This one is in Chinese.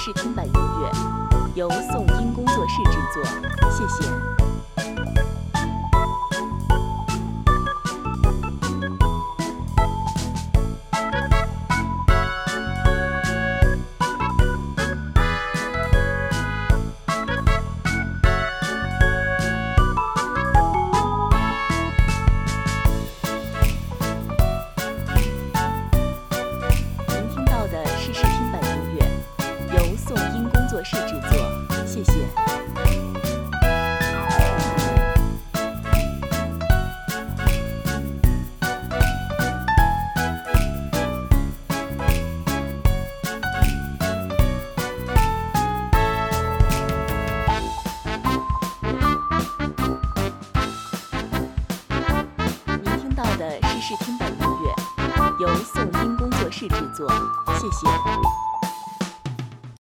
试听版音乐由颂音工作室制作，谢谢。室制作，谢谢。您听到的是试听版音乐，由颂音工作室制作，谢谢。